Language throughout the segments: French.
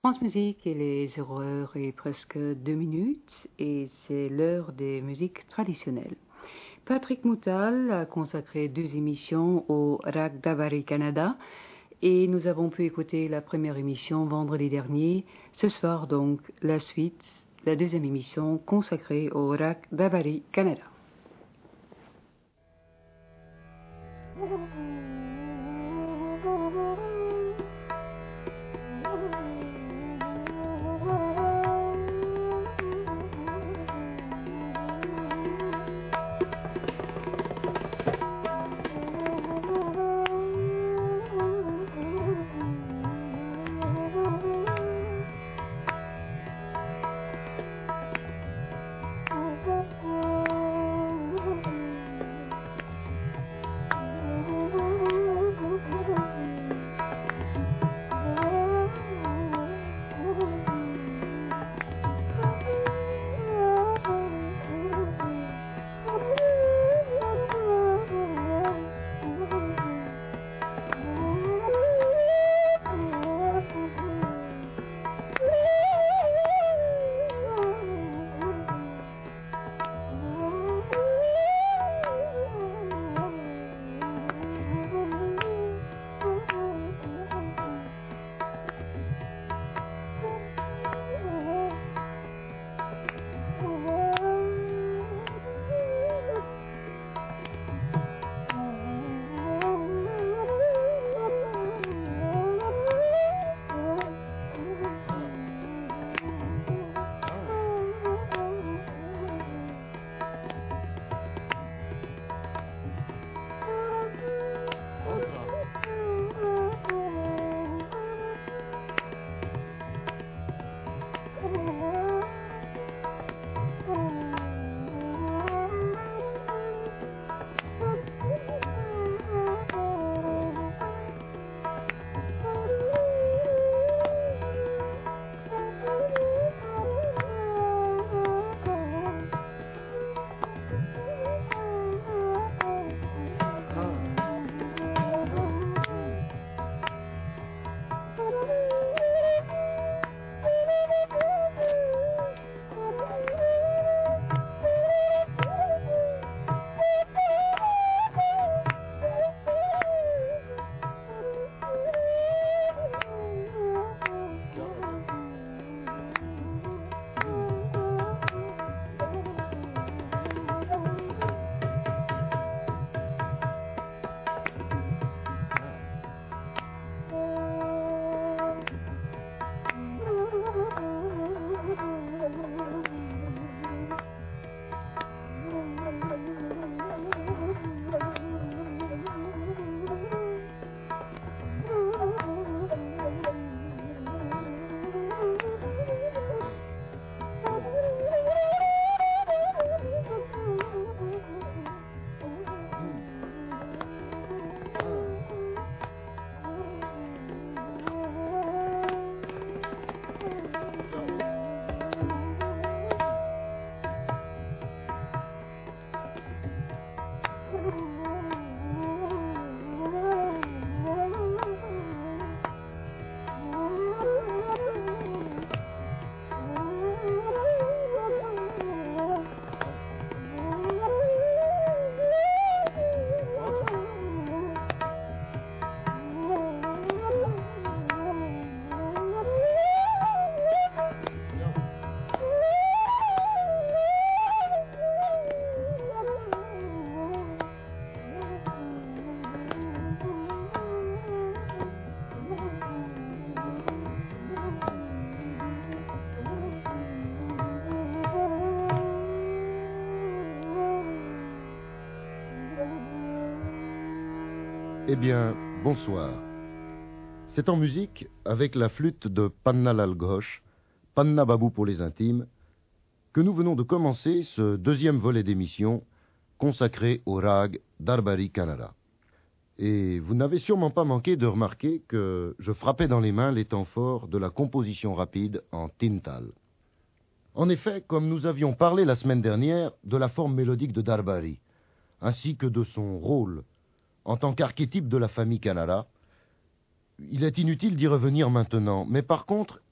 France Musique, il est 0 heure et presque 2 minutes et c'est l'heure des musiques traditionnelles. Patrick Moutal a consacré 2 émissions au Rag Dabari Canada et nous avons pu écouter la première émission vendredi dernier. Ce soir donc la suite, la deuxième émission consacrée au Rag Dabari Canada. Eh bien, bonsoir. C'est en musique, avec la flûte de Panna Lal Ghosh, Panna Babou pour les intimes, que nous venons de commencer ce deuxième volet d'émission consacré au rag Darbari Canada. Et vous n'avez sûrement pas manqué de remarquer que je frappais dans les mains les temps forts de la composition rapide en tintal. En effet, comme nous avions parlé la semaine dernière de la forme mélodique de Darbari, ainsi que de son rôle en tant qu'archétype de la famille Kannada, il est inutile d'y revenir maintenant, mais par contre,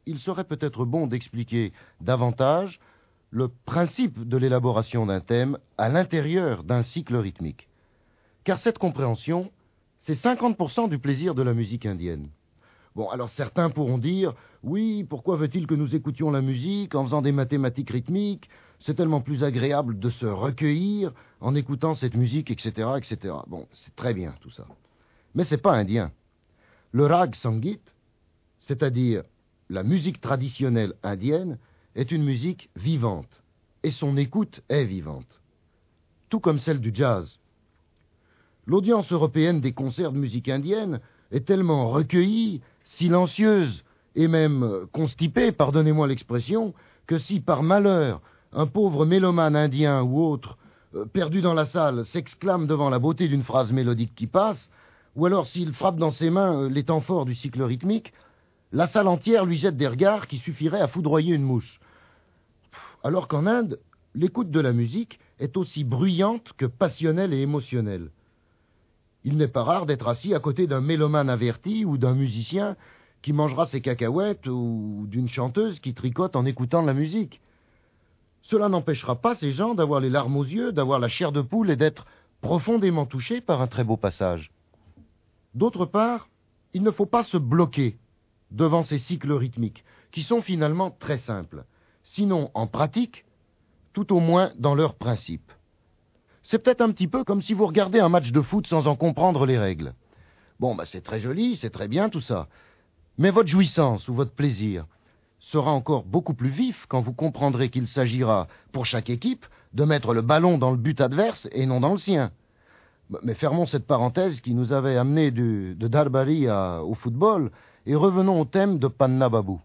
il serait peut-être bon d'expliquer davantage le principe de l'élaboration d'un thème à l'intérieur d'un cycle rythmique. Car cette compréhension, c'est 50% du plaisir de la musique indienne. Bon, alors certains pourront dire, oui, pourquoi veut-il que nous écoutions la musique en faisant des mathématiques rythmiques? C'est tellement plus agréable de se recueillir en écoutant cette musique, etc., etc. Bon, c'est très bien tout ça. Mais c'est pas indien. Le rag sangit, c'est-à-dire la musique traditionnelle indienne, est une musique vivante, et son écoute est vivante, tout comme celle du jazz. L'audience européenne des concerts de musique indienne est tellement recueillie, silencieuse et même constipée, pardonnez-moi l'expression, que si par malheur un pauvre mélomane indien ou autre, perdu dans la salle, s'exclame devant la beauté d'une phrase mélodique qui passe, ou alors s'il frappe dans ses mains les temps forts du cycle rythmique, la salle entière lui jette des regards qui suffiraient à foudroyer une mouche. Alors qu'en Inde, l'écoute de la musique est aussi bruyante que passionnelle et émotionnelle. Il n'est pas rare d'être assis à côté d'un mélomane averti ou d'un musicien qui mangera ses cacahuètes ou d'une chanteuse qui tricote en écoutant la musique. Cela n'empêchera pas ces gens d'avoir les larmes aux yeux, d'avoir la chair de poule et d'être profondément touchés par un très beau passage. D'autre part, il ne faut pas se bloquer devant ces cycles rythmiques, qui sont finalement très simples, sinon en pratique, tout au moins dans leur principe. C'est peut-être un petit peu comme si vous regardez un match de foot sans en comprendre les règles. Bon, c'est très joli, c'est très bien tout ça. Mais votre jouissance ou votre plaisir sera encore beaucoup plus vif quand vous comprendrez qu'il s'agira, pour chaque équipe, de mettre le ballon dans le but adverse et non dans le sien. Mais fermons cette parenthèse qui nous avait amené de Darbari au football et revenons au thème de Panna Babu.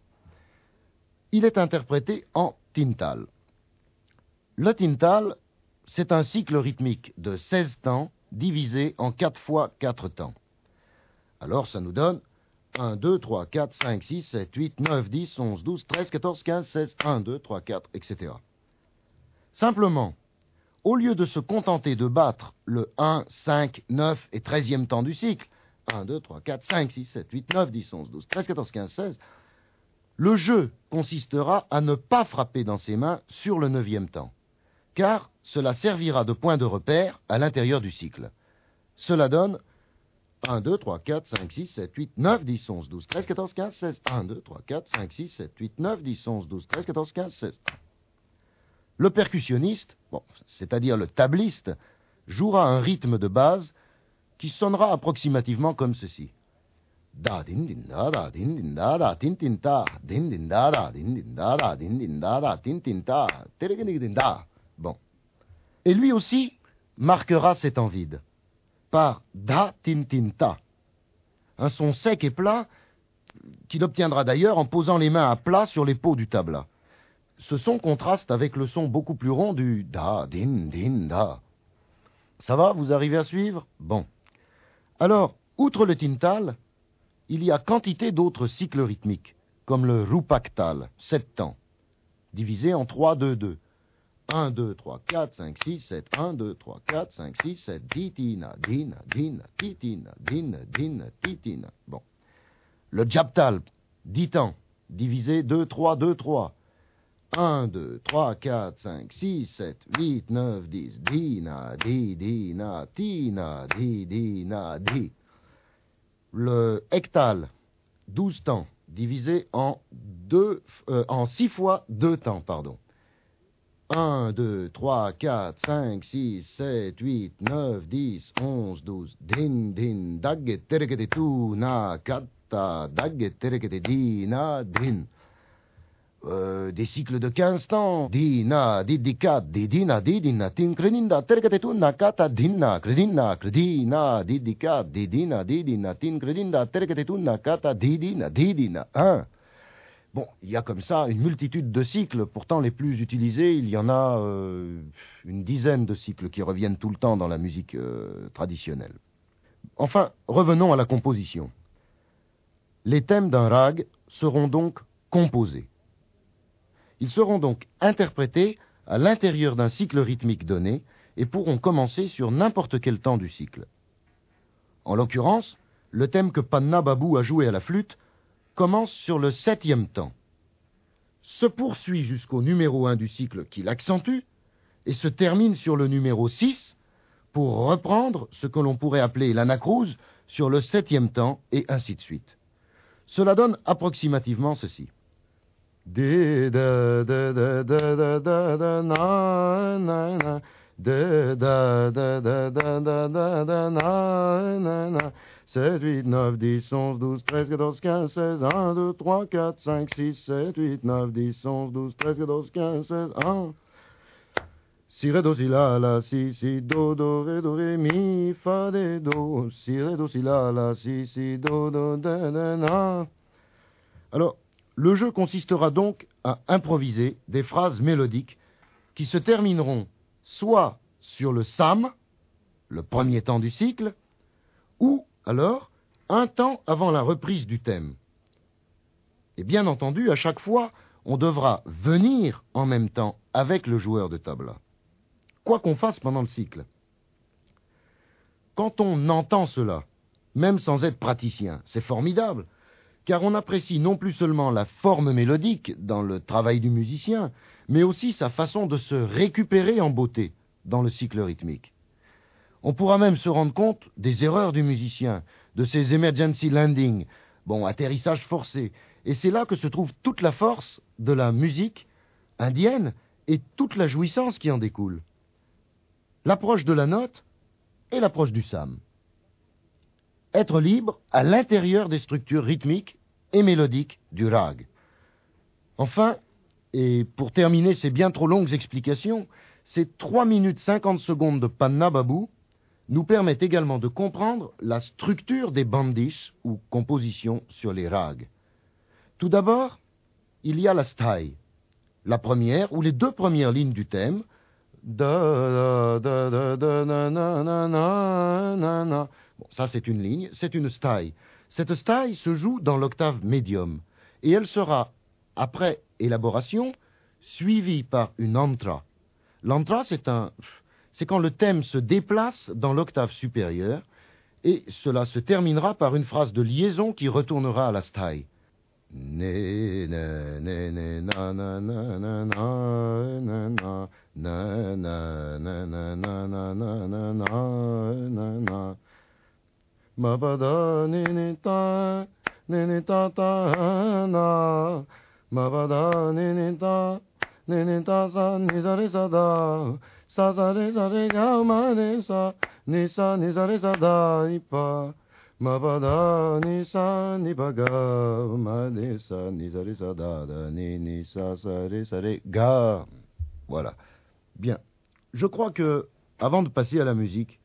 Il est interprété en tintal. Le tintal, c'est un cycle rythmique de 16 temps divisé en 4 fois 4 temps. Alors ça nous donne 1, 2, 3, 4, 5, 6, 7, 8, 9, 10, 11, 12, 13, 14, 15, 16, 1, 2, 3, 4, etc. Simplement, au lieu de se contenter de battre le 1, 5, 9 et 13e temps du cycle, 1, 2, 3, 4, 5, 6, 7, 8, 9, 10, 11, 12, 13, 14, 15, 16, le jeu consistera à ne pas frapper dans ses mains sur le 9e temps, car cela servira de point de repère à l'intérieur du cycle. Cela donne 1, 2, 3, 4, 5, 6, 7, 8, 9, 10, 11, 12, 13, 14, 15, 16. 1, 2, 3, 4, 5, 6, 7, 8, 9, 10, 11, 12, 13, 14, 15, 16. Le percussionniste, c'est-à-dire le tabliste, jouera un rythme de base qui sonnera approximativement comme ceci. Da din din da da din din da da tin tin ta din din da da din din da da din din da da tin tin ta din da. Bon. Et lui aussi marquera cet temps vide par da tin tin ta, un son sec et plat qu'il obtiendra d'ailleurs en posant les mains à plat sur les peaux du tabla. Ce son contraste avec le son beaucoup plus rond du da din din da. Ça va, vous arrivez à suivre? Bon. Alors, outre le tintal, il y a quantité d'autres cycles rythmiques, comme le rupaktal, 7 temps, divisé en 3, 2, 2. 1, 2, 3, 4, 5, 6, 7, 1, 2, 3, 4, 5, 6, 7, ditina, dina, dina, titina, dina, dina, titina. Bon. Le japtal, 10 temps, divisé 2, 3, 2, 3. 1, 2, 3, 4, 5, 6, 7, 8, 9, 10, dina, di, dina, tina, di, dina, di. Le hectal, 12 temps, divisé en 6 fois 2 temps, pardon. 1, 2, 3, 4, 5, 6, 7, 8, 9, 10, 11, 12. Din, din, dagge, terekete, tu, na, kata, dagge, terekete, di, na, din. Des cycles de 15 temps. Dina, didikat, didina, didina, tin, credinda, terekete, tu, na, kata, dinna, credina, credina, didikat, didina, didina, tin, credinda, terekete, tu, na, kata, didina, didina. Bon, il y a comme ça une multitude de cycles, pourtant les plus utilisés, il y en a une dizaine de cycles qui reviennent tout le temps dans la musique traditionnelle. Enfin, revenons à la composition. Les thèmes d'un rag seront donc composés. Ils seront donc interprétés à l'intérieur d'un cycle rythmique donné et pourront commencer sur n'importe quel temps du cycle. En l'occurrence, le thème que Panna Babu a joué à la flûte commence sur le 7e temps, se poursuit jusqu'au numéro 1 du cycle qui l'accentue et se termine sur le numéro 6 pour reprendre ce que l'on pourrait appeler l'anacrouse sur le 7e temps et ainsi de suite. Cela donne approximativement ceci. De da da da da da da da na na na de da da da da da da da na na na 7, 8, 9, 10, 11, 12, 13, 14, 15, 16, 1, 2, 3, 4, 5, 6, 7, 8, 9, 10, 11, 12, 13, 14, 15, 16, 1 si, ré, do, si, la, si, do, ré, mi, fa, dé, do, si, ré, do, si, la, si, do, da, na. Alors, le jeu consistera donc à improviser des phrases mélodiques qui se termineront soit sur le sam, le premier temps du cycle, ou alors un temps avant la reprise du thème. Et bien entendu, à chaque fois, on devra venir en même temps avec le joueur de tabla. Quoi qu'on fasse pendant le cycle. Quand on entend cela, même sans être praticien, c'est formidable, car on apprécie non plus seulement la forme mélodique dans le travail du musicien, mais aussi sa façon de se récupérer en beauté dans le cycle rythmique. On pourra même se rendre compte des erreurs du musicien, de ses emergency landings, atterrissage forcé, et c'est là que se trouve toute la force de la musique indienne et toute la jouissance qui en découle. L'approche de la note et l'approche du sam. Être libre à l'intérieur des structures rythmiques et mélodiques du rag. Enfin, et pour terminer ces bien trop longues explications, ces 3 minutes 50 secondes de Panna Babou nous permettent également de comprendre la structure des bandish ou compositions sur les rags. Tout d'abord, il y a la stai, la première ou les 2 premières lignes du thème, da da da da na na na na na na. Ça c'est une ligne, c'est une stai. Cette stai se joue dans l'octave médium et elle sera, après élaboration, suivie par une antra. L'antra, c'est quand le thème se déplace dans l'octave supérieure et cela se terminera par une phrase de liaison qui retournera à la stai. Ne na ne ne na na na na na na na na na na na na na na na na ma ba da ne ta ta na ma ba da ne ta sa ni sa re sa da sa re ga ma ne sa ni sa re sa da i pa ma ba da ni sa ni ba ga ma ni sa re sa da ni sa re ga. Voilà. Bien. Je crois que, avant de passer à la musique,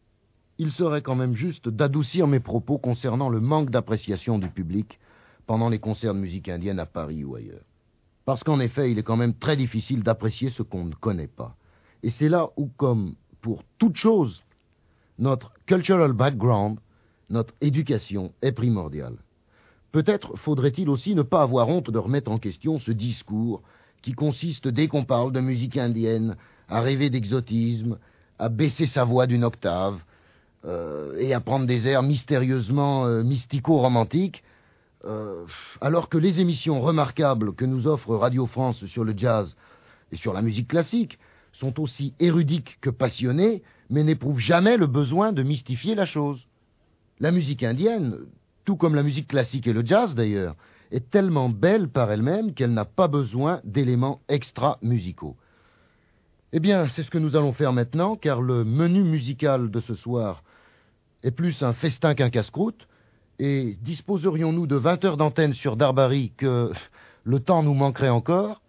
il serait quand même juste d'adoucir mes propos concernant le manque d'appréciation du public pendant les concerts de musique indienne à Paris ou ailleurs. Parce qu'en effet, il est quand même très difficile d'apprécier ce qu'on ne connaît pas. Et c'est là où, comme pour toute chose, notre cultural background, notre éducation est primordiale. Peut-être faudrait-il aussi ne pas avoir honte de remettre en question ce discours qui consiste, dès qu'on parle de musique indienne, à rêver d'exotisme, à baisser sa voix d'une octave, et à prendre des airs mystérieusement mystico-romantiques, alors que les émissions remarquables que nous offre Radio France sur le jazz et sur la musique classique sont aussi érudiques que passionnées, mais n'éprouvent jamais le besoin de mystifier la chose. La musique indienne, tout comme la musique classique et le jazz d'ailleurs, est tellement belle par elle-même qu'elle n'a pas besoin d'éléments extra-musicaux. Eh bien, c'est ce que nous allons faire maintenant, car le menu musical de ce soir est plus un festin qu'un casse-croûte, et disposerions-nous de 20 heures d'antenne sur Darbari que le temps nous manquerait encore.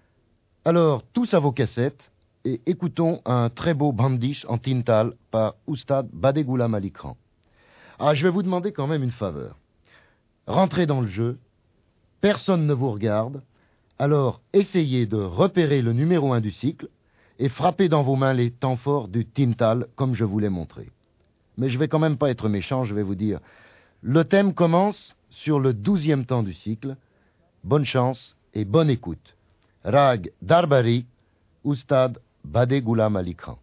Alors, tous à vos cassettes, et écoutons un très beau bandish en tintal par Oustad Badeghulam Alikran. Ah, je vais vous demander quand même une faveur. Rentrez dans le jeu, personne ne vous regarde, alors essayez de repérer le numéro 1 du cycle et frappez dans vos mains les temps forts du tintal comme je vous l'ai montré. Mais je vais quand même pas être méchant, je vais vous dire. Le thème commence sur le 12e temps du cycle. Bonne chance et bonne écoute. Rag Darbari, Oustad Badeghulam Alikran.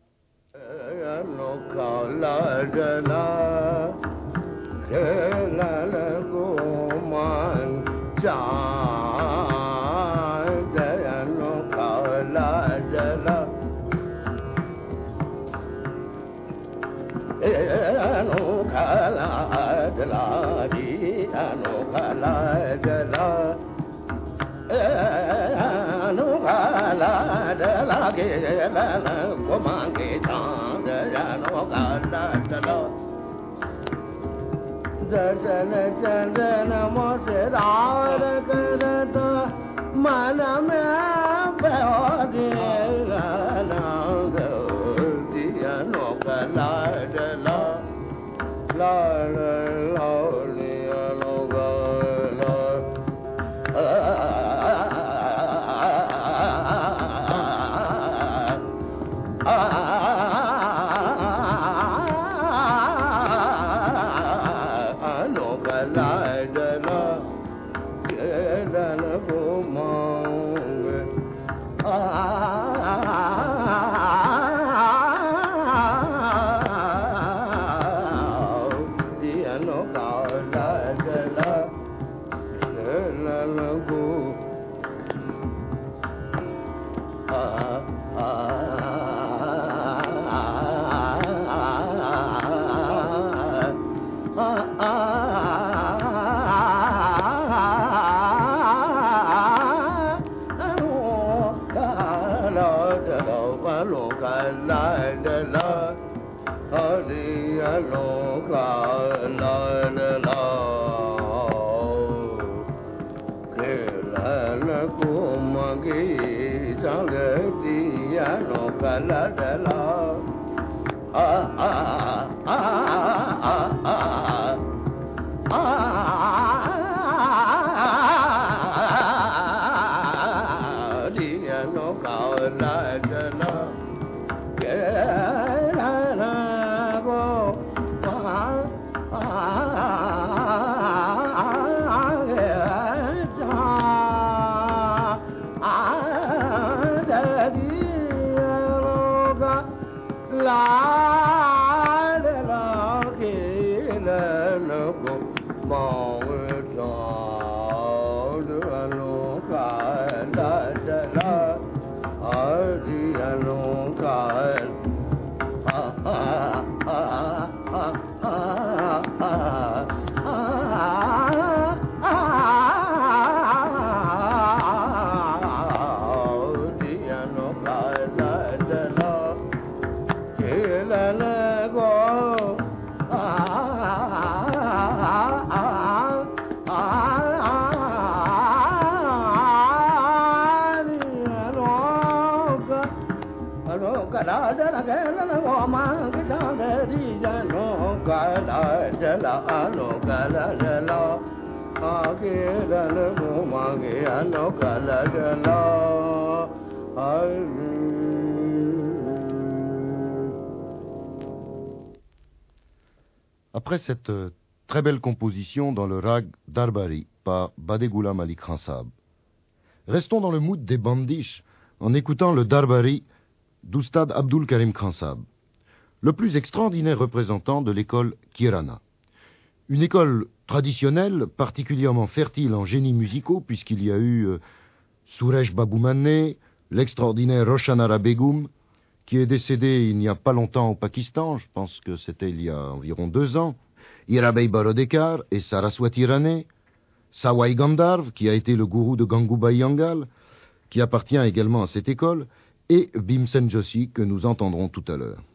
Après cette très belle composition dans le rag Darbari par Bade Ghulam Ali Khan Sahab, restons dans le mood des bandiches en écoutant le Darbari d'Oustad Abdul Karim Khan Sahab, le plus extraordinaire représentant de l'école Kirana. Une école traditionnelle, particulièrement fertile en génies musicaux, puisqu'il y a eu Suresh Babu Manne, l'extraordinaire Roshanara Begum, qui est décédé il n'y a pas longtemps au Pakistan, je pense que c'était il y a environ 2 ans, Hirabhai Barodekar et Saraswati Rane, Sawai Gandharv, qui a été le gourou de Gangubai Yangal, qui appartient également à cette école, et Bhimsen Joshi, que nous entendrons tout à l'heure.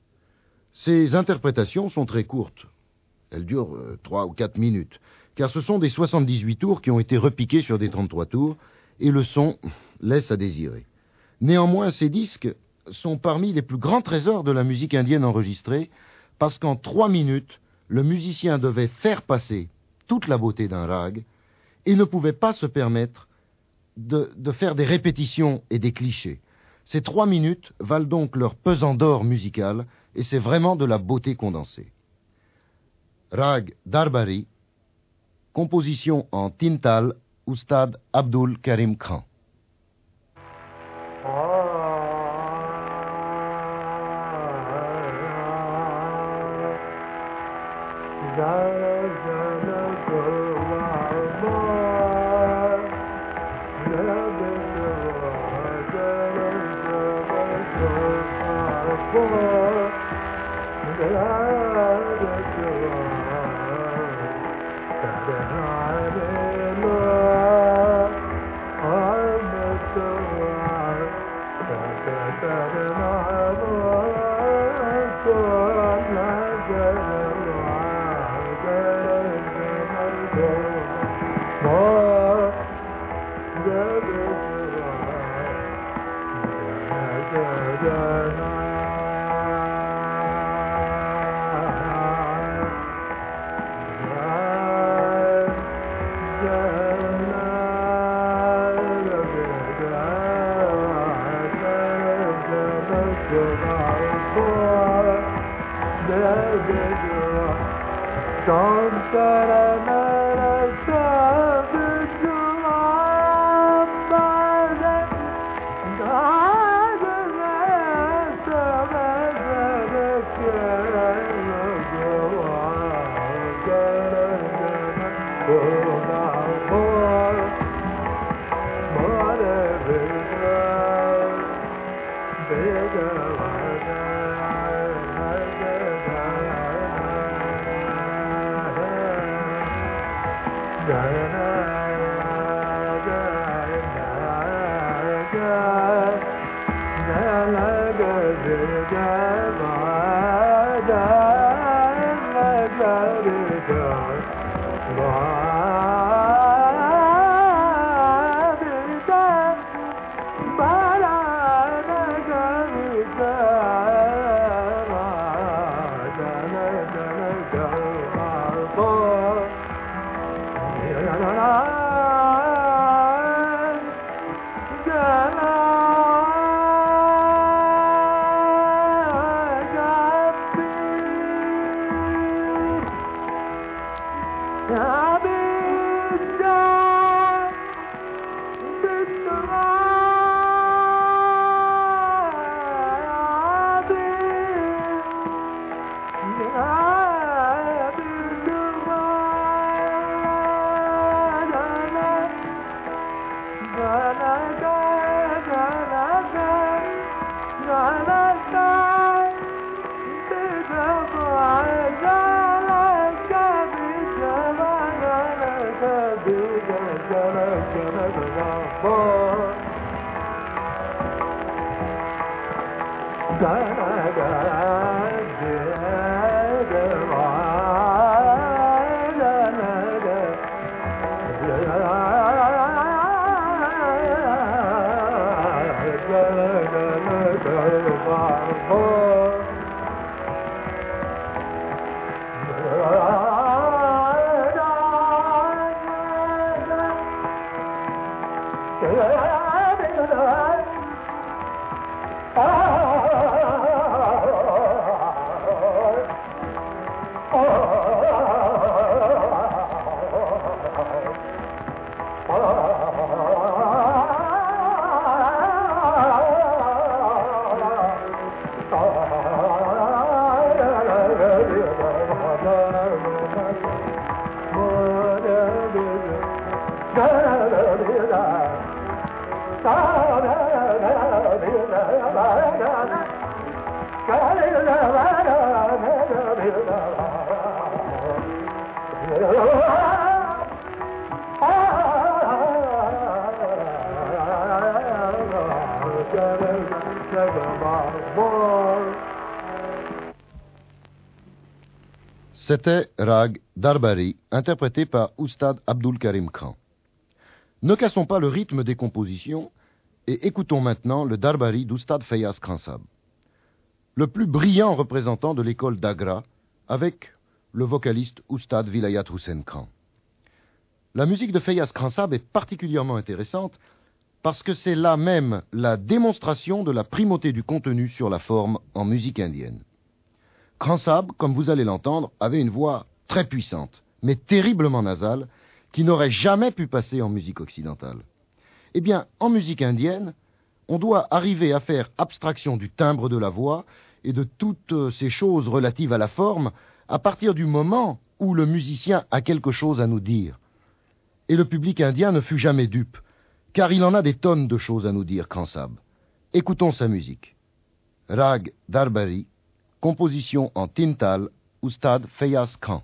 Ces interprétations sont très courtes. Elles durent 3 ou 4 minutes, car ce sont des 78 tours qui ont été repiqués sur des 33 tours, et le son laisse à désirer. Néanmoins, ces disques sont parmi les plus grands trésors de la musique indienne enregistrée, parce qu'en 3 minutes, le musicien devait faire passer toute la beauté d'un rag, et ne pouvait pas se permettre de faire des répétitions et des clichés. Ces 3 minutes valent donc leur pesant d'or musical, et c'est vraiment de la beauté condensée. Rag Darbari, composition en tintal, Oustad Abdul Karim Khan. C'était Rag Darbari, interprété par Oustad Abdul Karim Khan. Ne cassons pas le rythme des compositions et écoutons maintenant le Darbari d'Oustad Feyyaz Khansab, le plus brillant représentant de l'école d'Agra, avec le vocaliste Oustad Vilayat Hussain Khan. La musique de Feyyaz Khansab est particulièrement intéressante parce que c'est là même la démonstration de la primauté du contenu sur la forme en musique indienne. Khansab, comme vous allez l'entendre, avait une voix très puissante, mais terriblement nasale, qui n'aurait jamais pu passer en musique occidentale. Eh bien, en musique indienne, on doit arriver à faire abstraction du timbre de la voix et de toutes ces choses relatives à la forme à partir du moment où le musicien a quelque chose à nous dire. Et le public indien ne fut jamais dupe, car il en a des tonnes de choses à nous dire, Khansab. Écoutons sa musique. Rag Darbari, composition en tintal, Oustad Feyyaz Khan.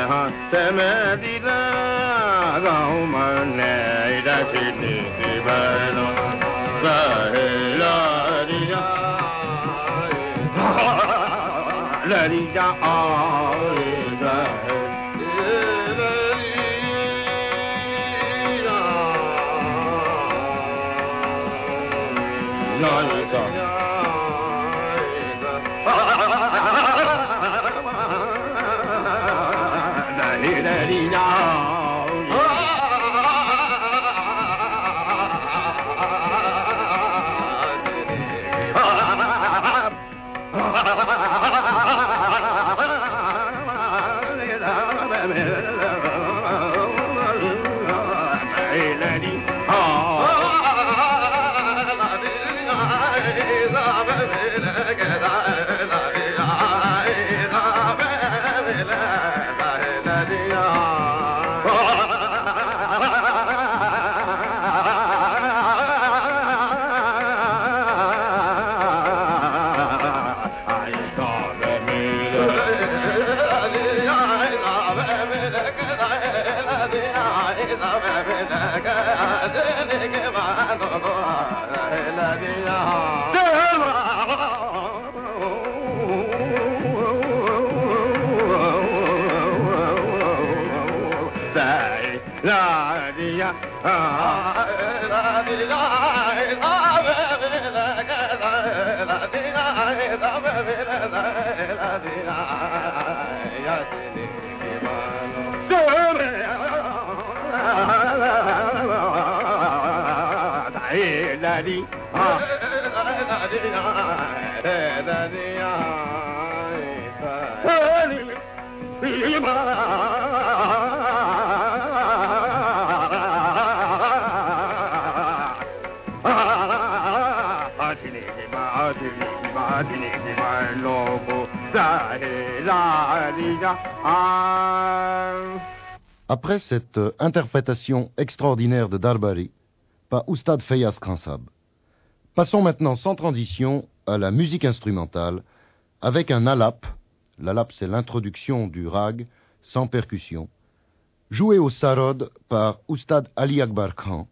Après cette interprétation extraordinaire de Darbari par Oustad Feyyaz Khansab, passons maintenant sans transition à la musique instrumentale avec un alap. L'alap, c'est l'introduction du rag sans percussion, joué au sarod par Oustad Ali Akbar Khan,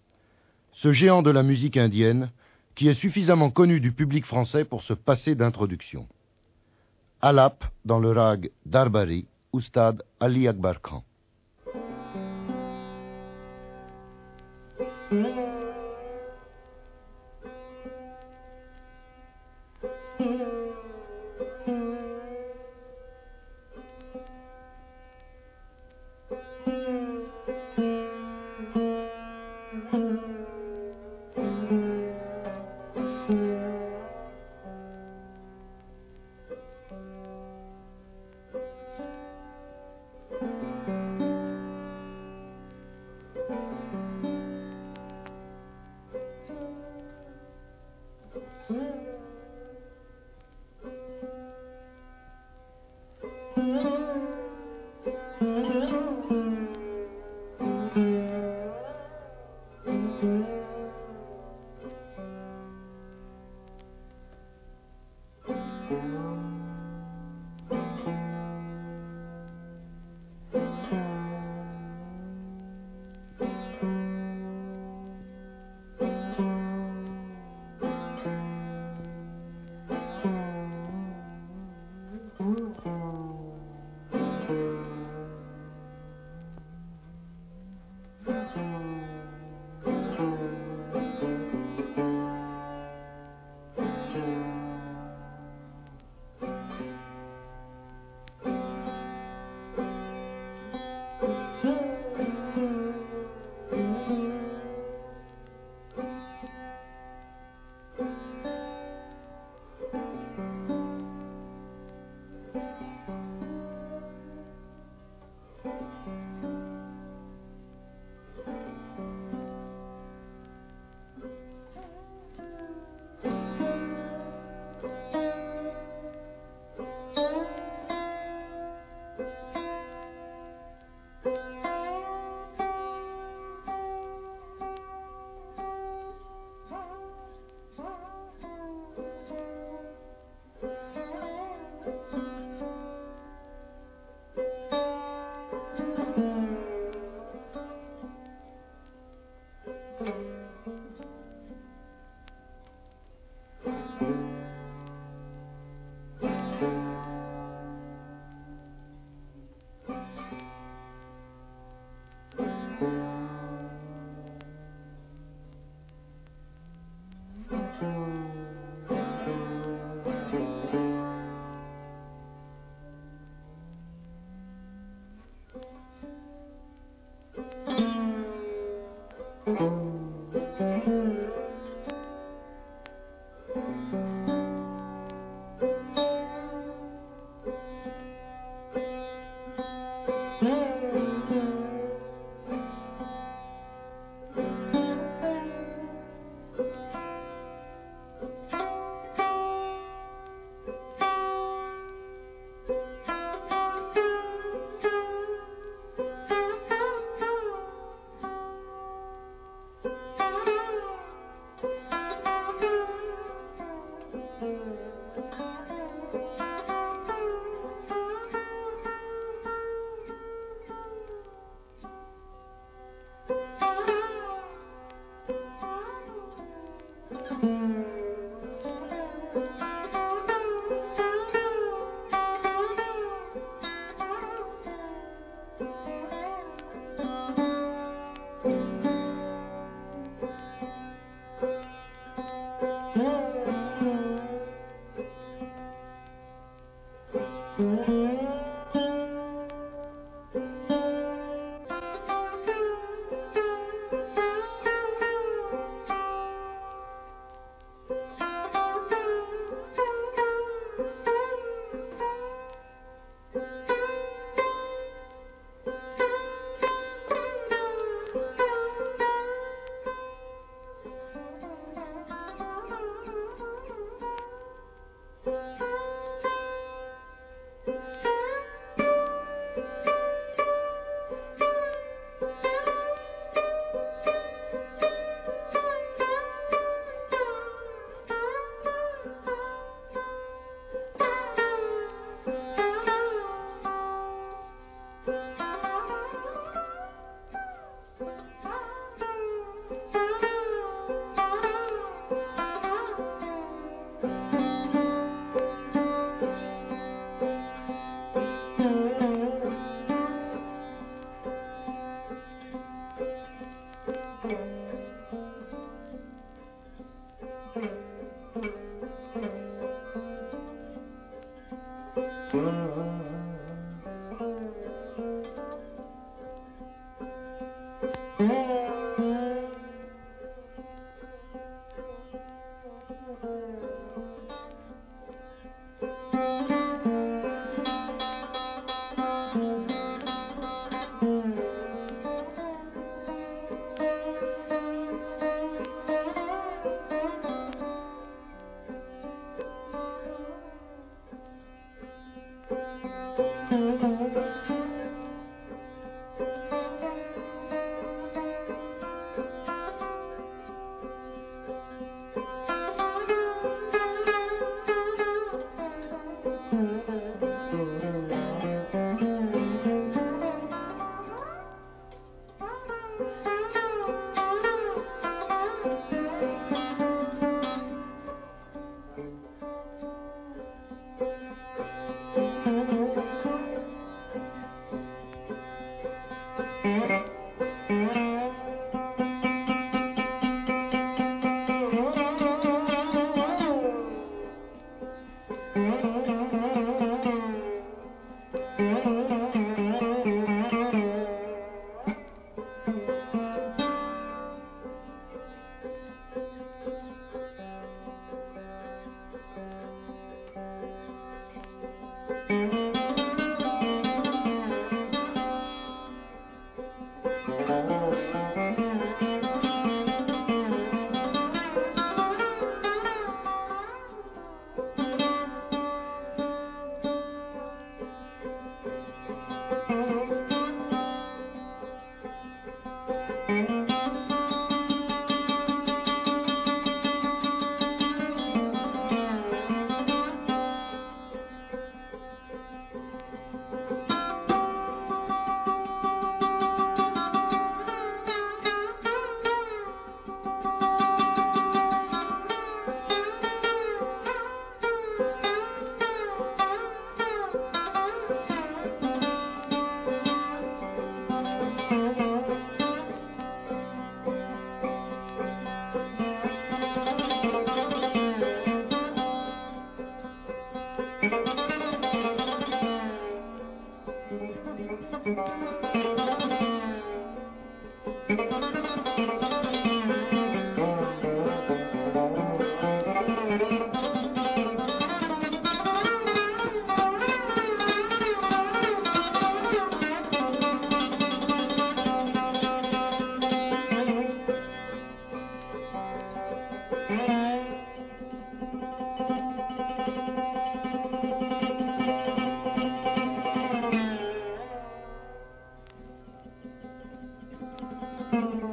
ce géant de la musique indienne qui est suffisamment connu du public français pour se passer d'introduction. Alap dans le rag Darbari, Oustad Ali Akbar Khan. Thank you.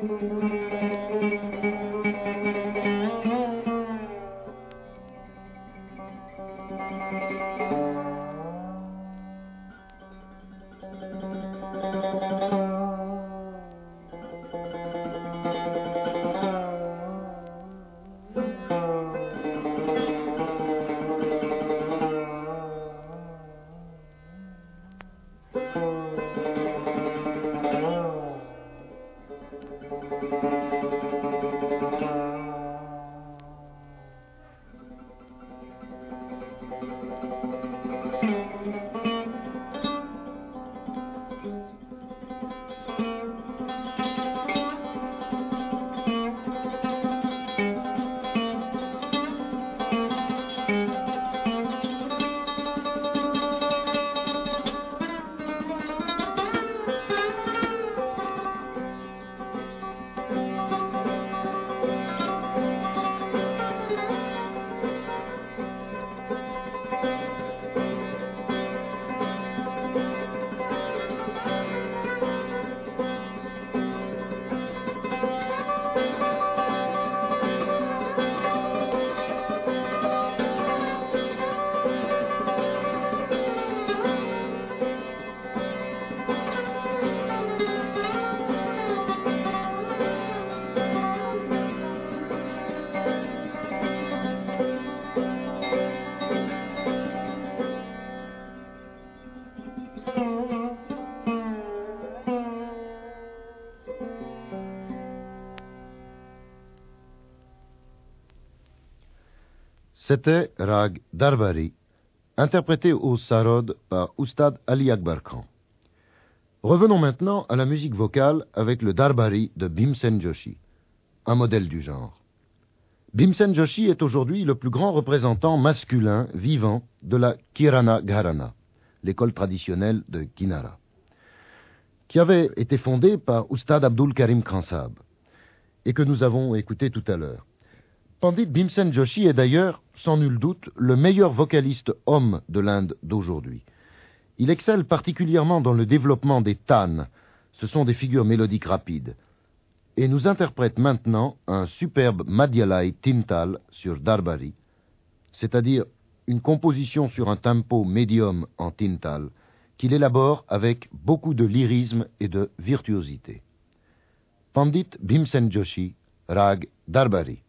C'était Rag Darbari, interprété au Sarod par Oustad Ali Akbar Khan. Revenons maintenant à la musique vocale avec le Darbari de Bhimsen Joshi, un modèle du genre. Bhimsen Joshi est aujourd'hui le plus grand représentant masculin vivant de la Kirana Gharana, l'école traditionnelle de Kinara, qui avait été fondée par Oustad Abdul Karim Khansab et que nous avons écouté tout à l'heure. Pandit Bhimsen Joshi est d'ailleurs, sans nul doute, le meilleur vocaliste homme de l'Inde d'aujourd'hui. Il excelle particulièrement dans le développement des tanes, ce sont des figures mélodiques rapides, et nous interprète maintenant un superbe Madhyalai Tintal sur Darbari, c'est-à-dire une composition sur un tempo médium en Tintal, qu'il élabore avec beaucoup de lyrisme et de virtuosité. Pandit Bhimsen Joshi, Rag Darbari.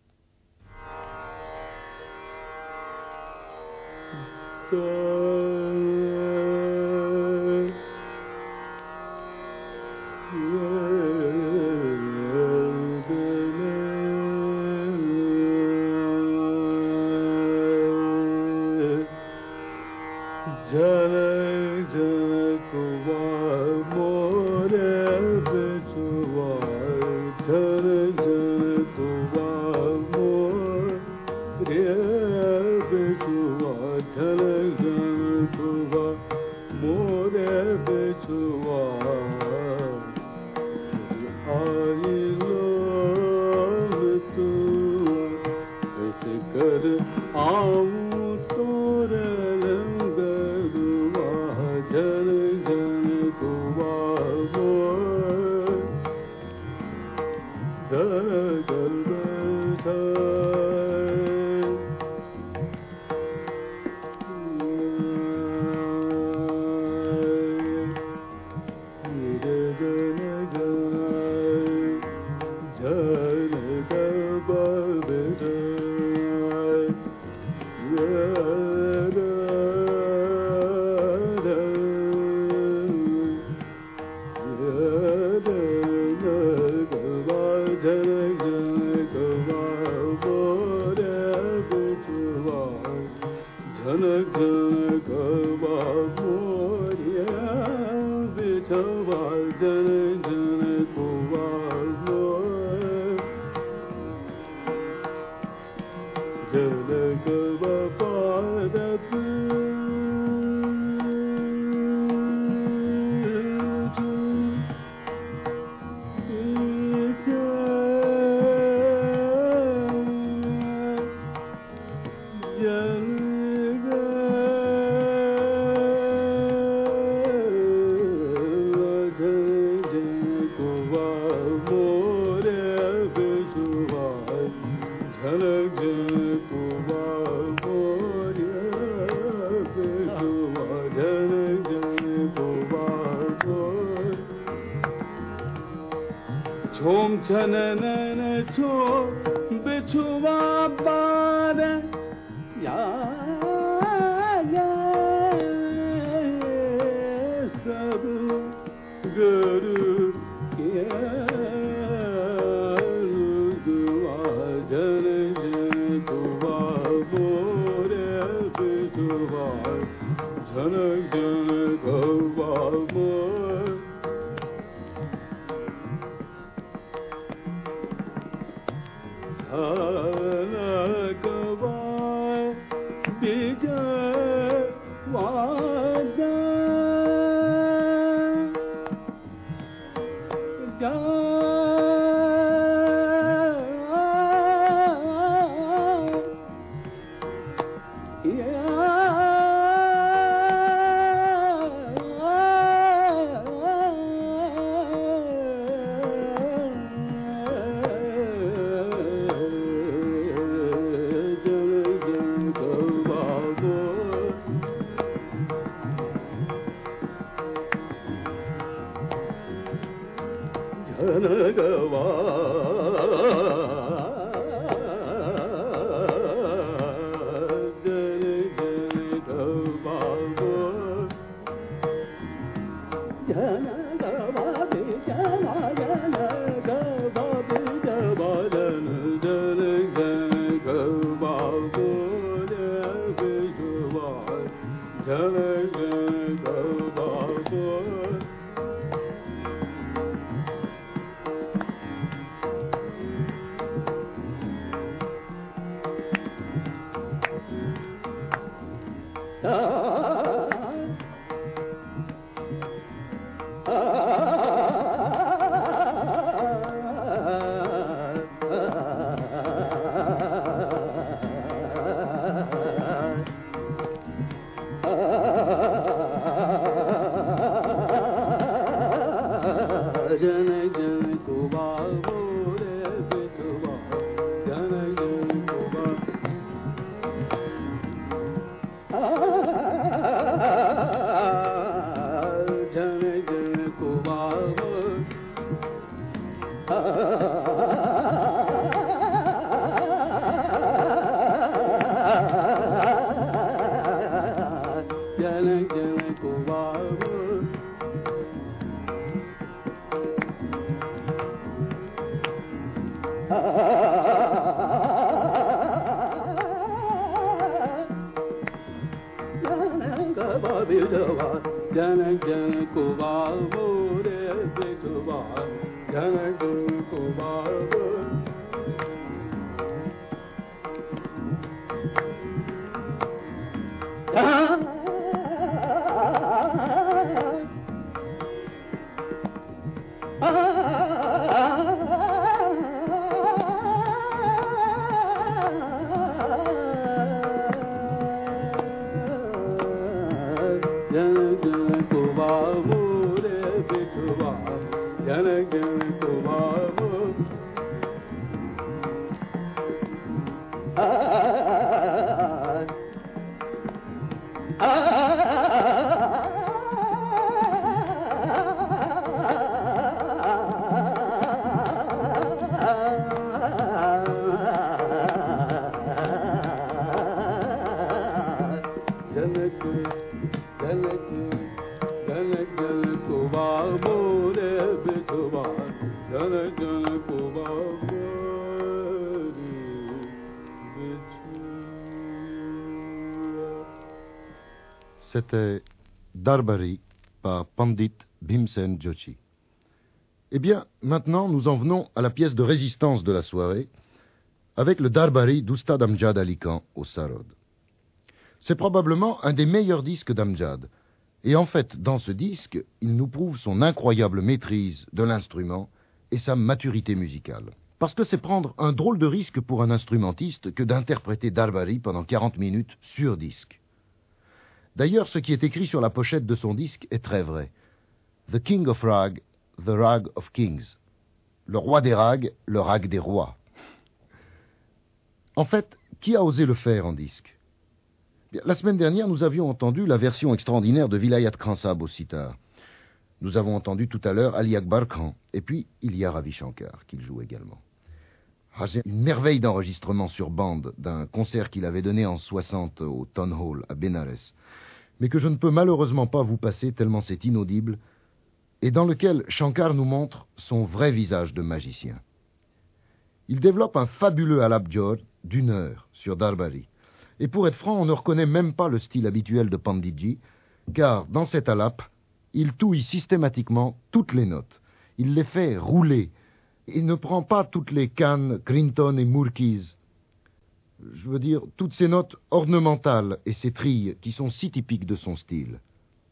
More 좀 전에는 좀 비추와 바래 야야 사부 그르 예루두와 전에 두와 모래 비추와 전에 두와 모래 사나가와 비자와다 C'était Darbari par Pandit Bhimsen Joshi. Eh bien, maintenant, nous en venons à la pièce de résistance de la soirée, avec le Darbari d'Oustad Amjad Ali Khan au Sarod. C'est probablement un des meilleurs disques d'Amjad. Et en fait, dans ce disque, il nous prouve son incroyable maîtrise de l'instrument et sa maturité musicale. Parce que c'est prendre un drôle de risque pour un instrumentiste que d'interpréter Darbari pendant 40 minutes sur disque. D'ailleurs, ce qui est écrit sur la pochette de son disque est très vrai. The King of Rag, the Rag of Kings. Le roi des rags, le rag des rois. En fait, qui a osé le faire en disque ? Bien, la semaine dernière, nous avions entendu la version extraordinaire de Vilayat Khan Sahab au sitar. Nous avons entendu tout à l'heure Ali Akbar Khan. Et puis, il y a Ravi Shankar, qu'il joue également. C'est une merveille d'enregistrement sur bande d'un concert qu'il avait donné en 60 au Town Hall à Benares, mais que je ne peux malheureusement pas vous passer tellement c'est inaudible, et dans lequel Shankar nous montre son vrai visage de magicien. Il développe un fabuleux alap-jod d'1 heure sur Darbari. Et pour être franc, on ne reconnaît même pas le style habituel de Panditji, car dans cet alap, il touille systématiquement toutes les notes. Il les fait rouler. Il ne prend pas toutes les cannes, Crinton et Murkis. Je veux dire, toutes ces notes ornementales et ces trilles qui sont si typiques de son style.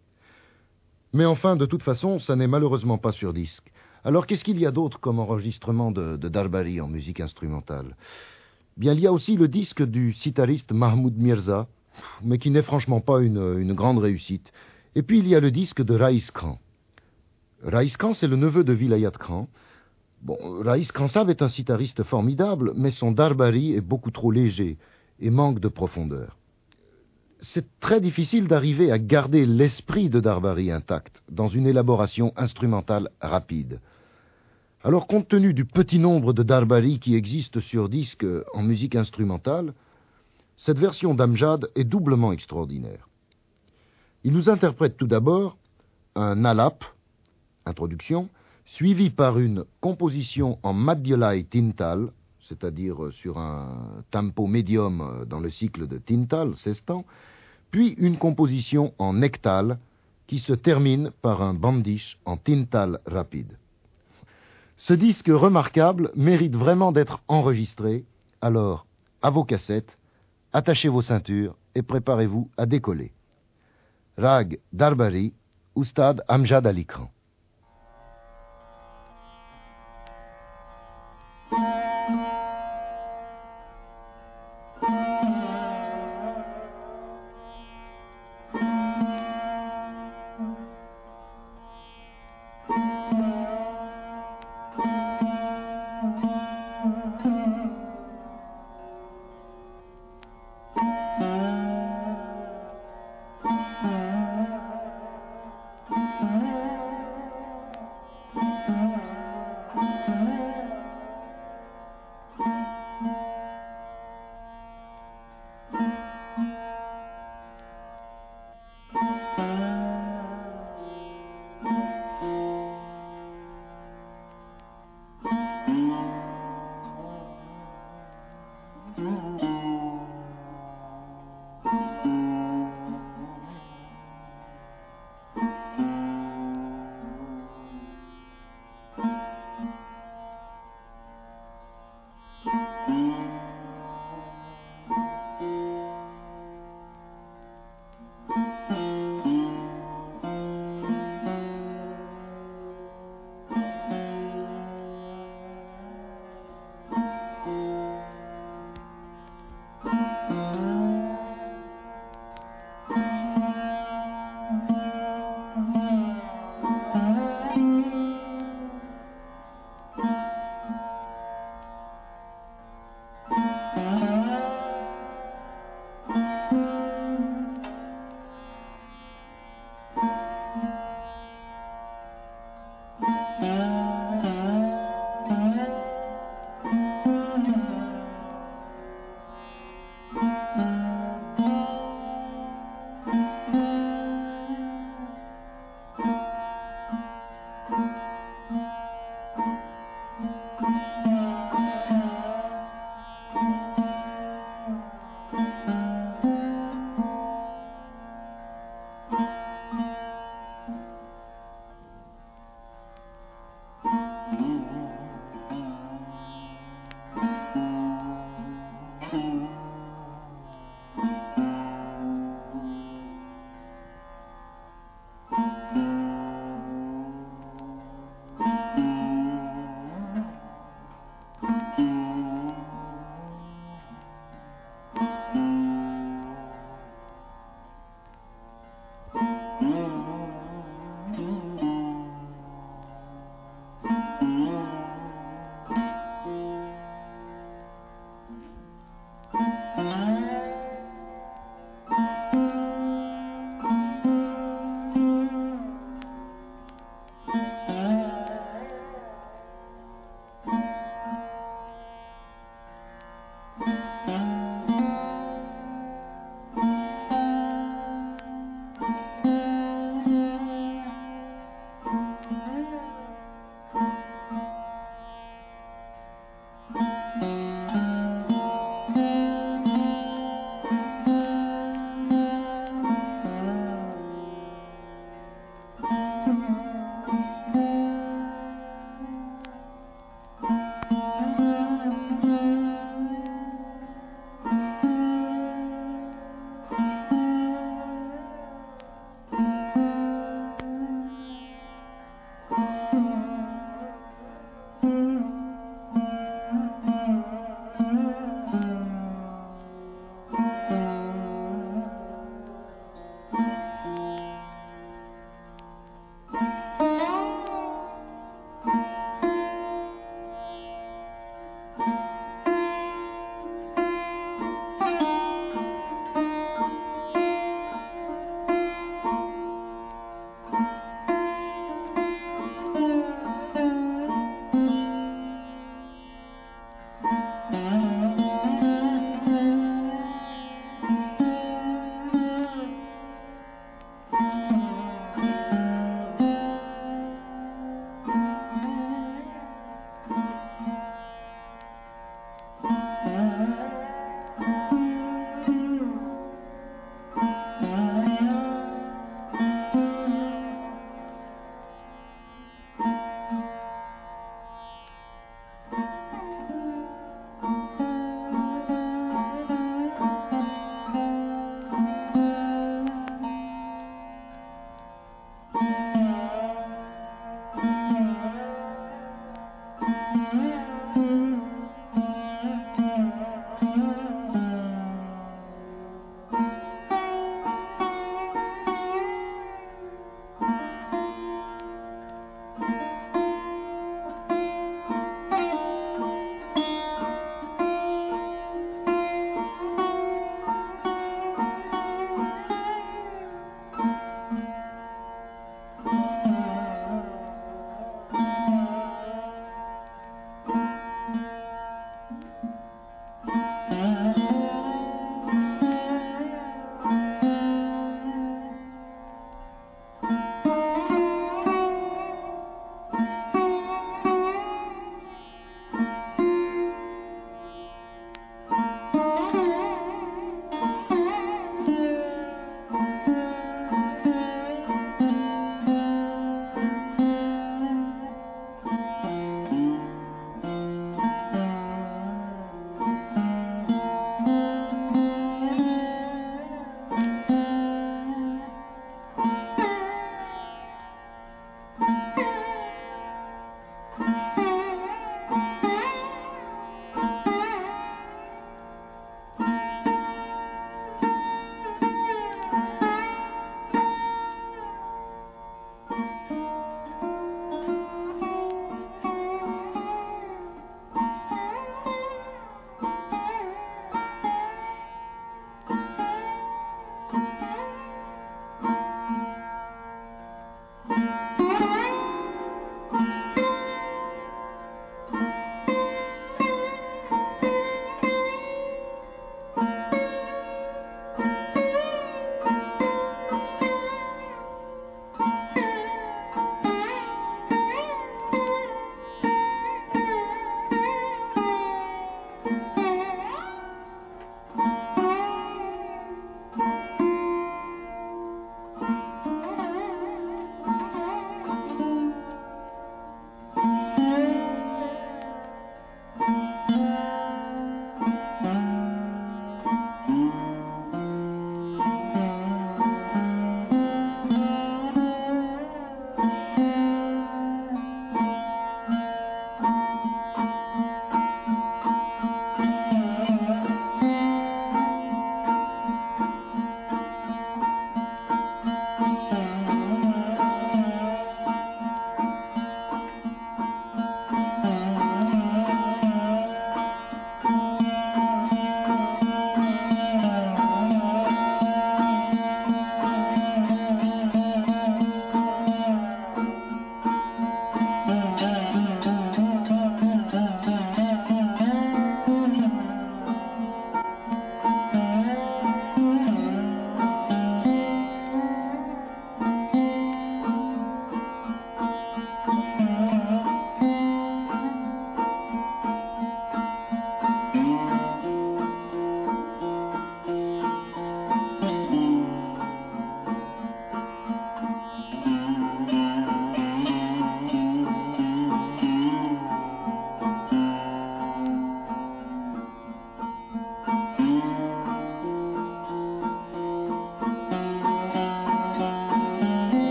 Mais enfin, de toute façon, ça n'est malheureusement pas sur disque. Alors, qu'est-ce qu'il y a d'autre comme enregistrement de Darbari en musique instrumentale? Bien, il y a aussi le disque du sitariste Mahmoud Mirza, mais qui n'est franchement pas une grande réussite. Et puis, il y a le disque de Raïs Khan. Raïs Khan, c'est le neveu de Vilayat Khan. Bon, Raïs Khansab est un sitariste formidable, mais son Darbari est beaucoup trop léger et manque de profondeur. C'est très difficile d'arriver à garder l'esprit de Darbari intact dans une élaboration instrumentale rapide. Alors, compte tenu du petit nombre de Darbari qui existent sur disque en musique instrumentale, cette version d'Amjad est doublement extraordinaire. Il nous interprète tout d'abord un alap, introduction, suivi par une composition en Madhyalai Tintal, c'est-à-dire sur un tempo médium dans le cycle de Tintal, 16 temps, puis une composition en Nektal, qui se termine par un bandish en Tintal rapide. Ce disque remarquable mérite vraiment d'être enregistré, alors, à vos cassettes, attachez vos ceintures et préparez-vous à décoller. Rag Darbari, Oustad Amjad Ali Khan.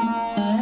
Thank you.